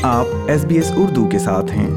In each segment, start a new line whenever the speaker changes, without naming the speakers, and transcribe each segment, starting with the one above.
آپ SBS اردو کے ساتھ ہیں۔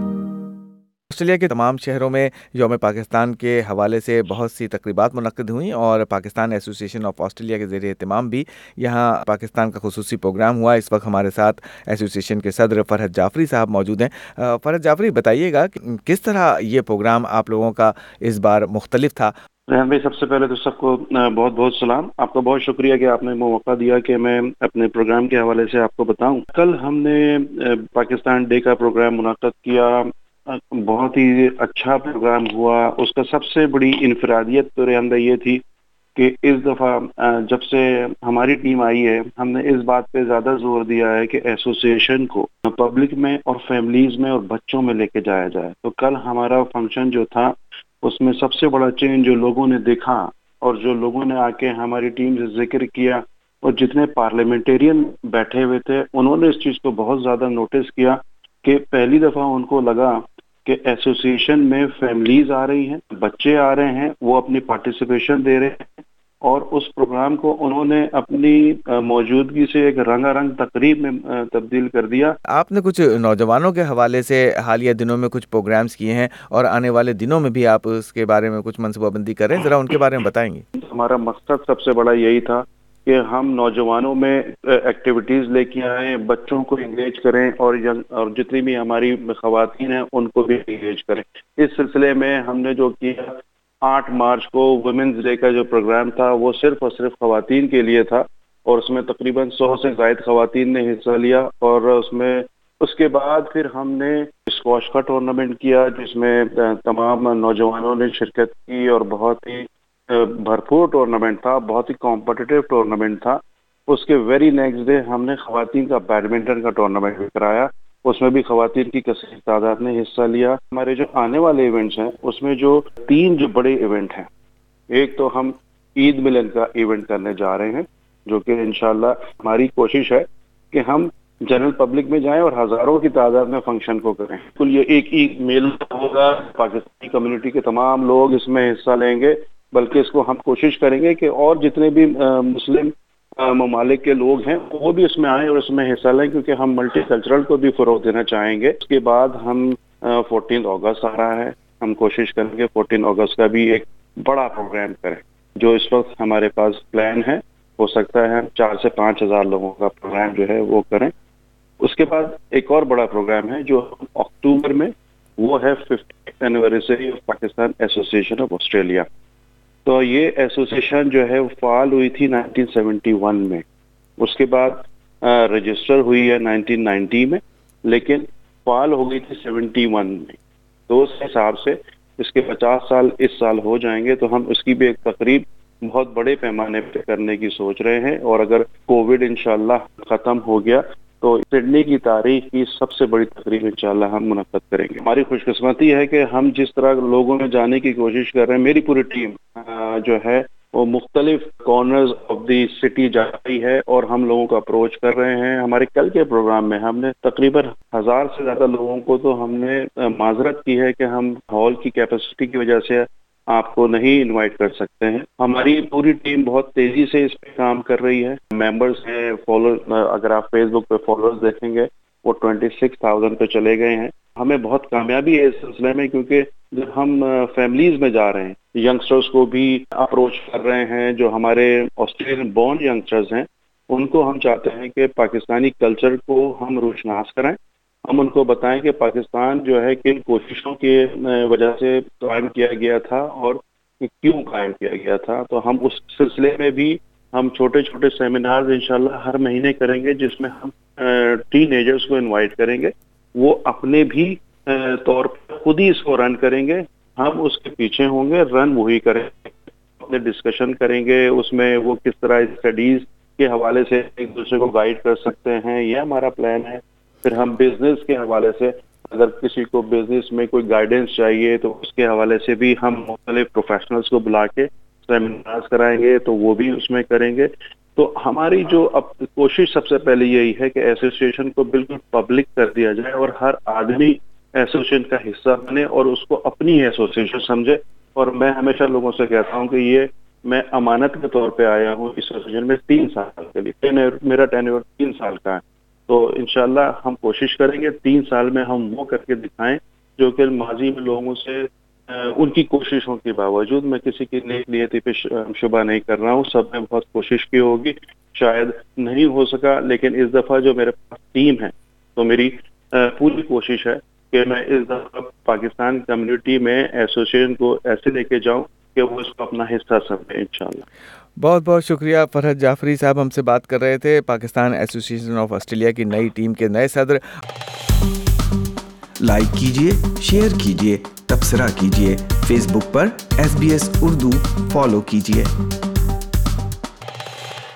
آسٹریلیا کے تمام شہروں میں یوم پاکستان کے حوالے سے بہت سی تقریبات منعقد ہوئیں اور پاکستان ایسوسی ایشن آف آسٹریلیا کے زیر اہتمام بھی یہاں پاکستان کا خصوصی پروگرام ہوا۔ اس وقت ہمارے ساتھ ایسوسی ایشن کے صدر فرحت جعفری صاحب موجود ہیں۔ فرحت جعفری، بتائیے گا کہ کس طرح یہ پروگرام آپ لوگوں کا اس بار مختلف تھا؟
ریحان بھائی، سب سے پہلے تو سب کو بہت بہت سلام۔ آپ کا بہت شکریہ کہ آپ نے موقع دیا کہ میں اپنے پروگرام کے حوالے سے آپ کو بتاؤں۔ کل ہم نے پاکستان ڈے کا پروگرام منعقد کیا، بہت ہی اچھا پروگرام ہوا۔ اس کا سب سے بڑی انفرادیت تو ریحان بھائی یہ تھی کہ اس دفعہ جب سے ہماری ٹیم آئی ہے، ہم نے اس بات پہ زیادہ زور دیا ہے کہ ایسوسی ایشن کو پبلک میں اور فیملیز میں اور بچوں میں لے کے جایا جائے۔ تو کل ہمارا فنکشن جو تھا، اس میں سب سے بڑا چینج جو لوگوں نے دیکھا اور جو لوگوں نے آ کے ہماری ٹیم سے ذکر کیا اور جتنے پارلیمنٹیرین بیٹھے ہوئے تھے، انہوں نے اس چیز کو بہت زیادہ نوٹس کیا کہ پہلی دفعہ ان کو لگا کہ ایسوسی ایشن میں فیملیز آ رہی ہیں، بچے آ رہے ہیں، وہ اپنی پارٹیسپیشن دے رہے ہیں، اور اس پروگرام کو انہوں نے اپنی موجودگی سے ایک رنگا رنگ تقریب میں تبدیل کر دیا۔
آپ نے کچھ نوجوانوں کے حوالے سے حالیہ دنوں میں کچھ پروگرامز کیے ہیں اور آنے والے دنوں میں بھی آپ اس کے بارے میں کچھ منصوبہ بندی کر رہے ہیں، ذرا ان کے بارے میں بتائیں گے۔
ہمارا مقصد سب سے بڑا یہی تھا کہ ہم نوجوانوں میں ایکٹیویٹیز لے کے آئیں، بچوں کو انگیج کریں اور جتنی بھی ہماری خواتین ہیں ان کو بھی انگیج کریں۔ اس سلسلے میں ہم نے جو کیا، 8 مارچ کو ویمنز ڈے کا جو پروگرام تھا وہ صرف اور صرف خواتین کے لیے تھا، اور اس میں تقریباً 100 سے زائد خواتین نے حصہ لیا، اور اس کے بعد پھر ہم نے اسکواش کا ٹورنامنٹ کیا جس میں تمام نوجوانوں نے شرکت کی، اور بہت ہی بھرپور ٹورنامنٹ تھا، بہت ہی کمپٹیٹیو ٹورنامنٹ تھا۔ اس کے ویری نیکسٹ ڈے ہم نے خواتین کا بیڈمنٹن کا ٹورنامنٹ بھی کرایا، اس میں بھی خواتین کی کثیر تعداد نے حصہ لیا۔ ہمارے جو آنے والے ایونٹس ہیں اس میں جو 3 جو بڑے ایونٹ ہیں، ایک تو ہم عید ملن کا ایونٹ کرنے جا رہے ہیں، جو کہ انشاءاللہ ہماری کوشش ہے کہ ہم جنرل پبلک میں جائیں اور ہزاروں کی تعداد میں فنکشن کو کریں۔ کل یہ ایک عید میلہ ہوگا، پاکستانی کمیونٹی کے تمام لوگ اس میں حصہ لیں گے، بلکہ اس کو ہم کوشش کریں گے کہ اور جتنے بھی مسلم ممالک کے لوگ ہیں وہ بھی اس میں آئیں اور اس میں حصہ لیں، کیونکہ ہم ملٹی کلچرل کو بھی فروغ دینا چاہیں گے۔ اس کے بعد ہم 14 اگست آ رہا ہے، ہم کوشش کریں گے 14 اگست کا بھی ایک بڑا پروگرام کریں، جو اس وقت ہمارے پاس پلان ہے۔ ہو سکتا ہے ہم 4 سے 5 ہزار لوگوں کا پروگرام جو ہے وہ کریں۔ اس کے بعد ایک اور بڑا پروگرام ہے جو اکتوبر میں، وہ ہے 50th اینیورسری آف پاکستان ایسوسی ایشن آف آسٹریلیا۔ تو یہ ایسوسی ایشن جو ہے وہ فعال ہوئی تھی 1971 میں، اس کے بعد رجسٹر ہوئی ہے 1990 میں، لیکن فعال ہو گئی تھی 71 میں۔ تو اس حساب سے اس کے 50 سال اس سال ہو جائیں گے، تو ہم اس کی بھی ایک تقریب بہت بڑے پیمانے پہ کرنے کی سوچ رہے ہیں، اور اگر کووڈ انشاءاللہ ختم ہو گیا تو سڈنی کی تاریخ کی سب سے بڑی تقریب انشاءاللہ ہم منعقد کریں گے۔ ہماری خوش قسمتی ہے کہ ہم جس طرح لوگوں میں جانے کی کوشش کر رہے ہیں، میری پوری ٹیم جو ہے وہ مختلف کارنرز آف دی سٹی جا رہی ہے اور ہم لوگوں کو اپروچ کر رہے ہیں۔ ہمارے کل کے پروگرام میں ہم نے تقریباً 1000 سے زیادہ لوگوں کو تو ہم نے معذرت کی ہے کہ ہم ہال کی کیپیسٹی کی وجہ سے آپ کو نہیں انوائٹ کر سکتے ہیں۔ ہماری پوری ٹیم بہت تیزی سے اس پہ کام کر رہی ہے، ممبرز ہیں، اگر آپ فیس بک پہ فالوورز دیکھیں گے وہ 26,000 پہ چلے گئے ہیں۔ ہمیں بہت کامیابی ہے اس سلسلے میں، کیونکہ جب ہم فیملیز میں جا رہے ہیں، ینگسٹرز کو بھی اپروچ کر رہے ہیں، جو ہمارے آسٹریلین بورن ینگسٹرز ہیں ان کو ہم چاہتے ہیں کہ پاکستانی کلچر کو ہم روشناس کریں، ہم ان کو بتائیں کہ پاکستان جو ہے کن کوششوں کی وجہ سے قائم کیا گیا تھا اور کیوں قائم کیا گیا تھا۔ تو ہم اس سلسلے میں بھی ہم چھوٹے چھوٹے سیمینارز انشاءاللہ ہر مہینے کریں گے، جس میں ہم ٹین ایجرز کو انوائٹ کریں گے، وہ اپنے بھی طور پر خود ہی اس کو رن کریں گے، ہم اس کے پیچھے ہوں گے، رن وہی کریں گے، اپنے ڈسکشن کریں گے، اس میں وہ کس طرح اسٹڈیز کے حوالے سے ایک دوسرے کو گائیڈ کر سکتے ہیں، یہ ہمارا پلان ہے۔ پھر ہم بزنس کے حوالے سے، اگر کسی کو بزنس میں کوئی گائیڈنس چاہیے تو اس کے حوالے سے بھی ہم مختلف پروفیشنلز کو بلا کے سیمینارز کرائیں گے، تو وہ بھی اس میں کریں گے۔ تو ہماری جو اب کوشش سب سے پہلے یہی ہے کہ ایسوسی ایشن کو بالکل پبلک کر دیا جائے اور ہر آدمی ایسوسی ایشن کا حصہ بنے اور اس کو اپنی ایسوسی ایشن سمجھے۔ اور میں ہمیشہ لوگوں سے کہتا ہوں کہ یہ میں امانت کے طور پہ آیا ہوں اس ایسوسی ایشن میں 3 سال کے لیے، میرا ٹینیور 3 سال کا ہے، تو انشاءاللہ ہم کوشش کریں گے 3 سال میں ہم وہ کر کے دکھائیں جو کہ ماضی میں لوگوں سے ان کی کوششوں کے باوجود، میں کسی کی نیک نیتی پہ شبہ نہیں کر رہا ہوں، سب نے بہت کوشش کی ہوگی، شاید نہیں ہو سکا، لیکن اس دفعہ جو میرے پاس ٹیم ہے تو میری پوری کوشش ہے کہ میں اس دفعہ پاکستان کمیونٹی میں ایسوسیشن کو ایسے لے کے جاؤں کہ وہ اس کو اپنا حصہ سمجھیں انشاءاللہ۔
بہت بہت شکریہ فرحت جعفری صاحب، ہم سے بات کر رہے تھے، پاکستان ایسوسیشن آف آسٹریلیا کی نئی ٹیم کے نئے صدر۔
لائک کیجیے، شیئر کیجیے، تبصرہ کیجیے، فیس بک پر SBS اردو فالو کیجیے۔